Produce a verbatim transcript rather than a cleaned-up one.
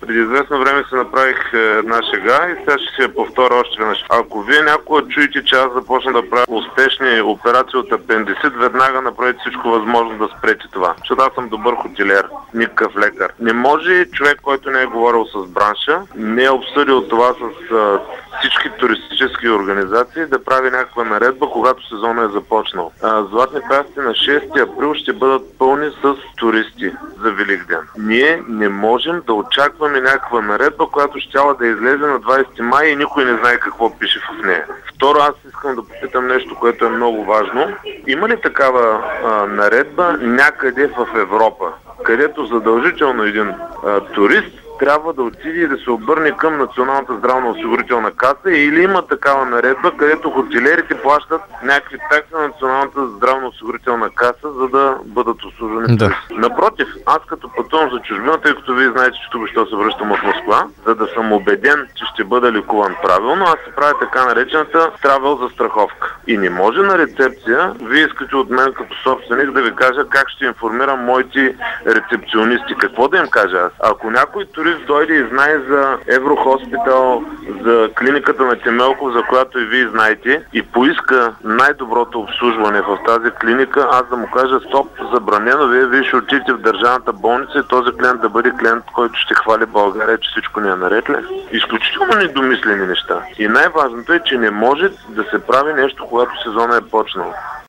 Преди известно време се направих една шега и сега ще се я повторя още веднъж. Ако вие някога чуете, че аз започна да правя успешни операции от апендицит, веднага направите всичко възможно да спрете това. Защото аз съм добър хотелиер, никакъв лекар. Не може човек, който не е говорил с бранша, не е обсъдил това с а, всички туристически организации, да прави някаква наредба, когато сезонът е започнал. А, Златни пясъци на шести април ще бъдат пълни с туристи за Великден. Ние не можем да очакваме някаква наредба, която щяла да излезе на двадесети май и никой не знае какво пише в нея. Второ, аз искам да попитам нещо, което е много важно. Има ли такава а, наредба някъде в Европа, където задължително един а, турист трябва да отиде и да се обърне към Националната здравноосигурителна каса, или има такава наредба, където хотелиерите плащат някакви такси на Националната здравноосигурителна каса, за да бъдат обслужвани? Да. Напротив, аз като пътувам за чужбина, тъй като вие знаете, че тук ще се връщам от Москва, за да съм убеден, че ще бъда лекуван правилно, аз се правя така наречената travel застраховка. И не може на рецепция, вие искате от мен като собственик да ви кажа как ще информирам моите рецепционисти. Какво да им кажа аз? Ако някой турист дойде и знае за Еврохоспитал, за клиниката на Темелков, за която и вие знаете, и поиска най-доброто обслужване в тази клиника, аз да му кажа: стоп, забранено, вие, вие ще отидете в държавната болница и този клиент да бъде клиент, който ще хвали България, че всичко ни е наред ли? Изключително недомислени неща. И най-важното е, че не може да се прави нещо, когато сезона е почнал.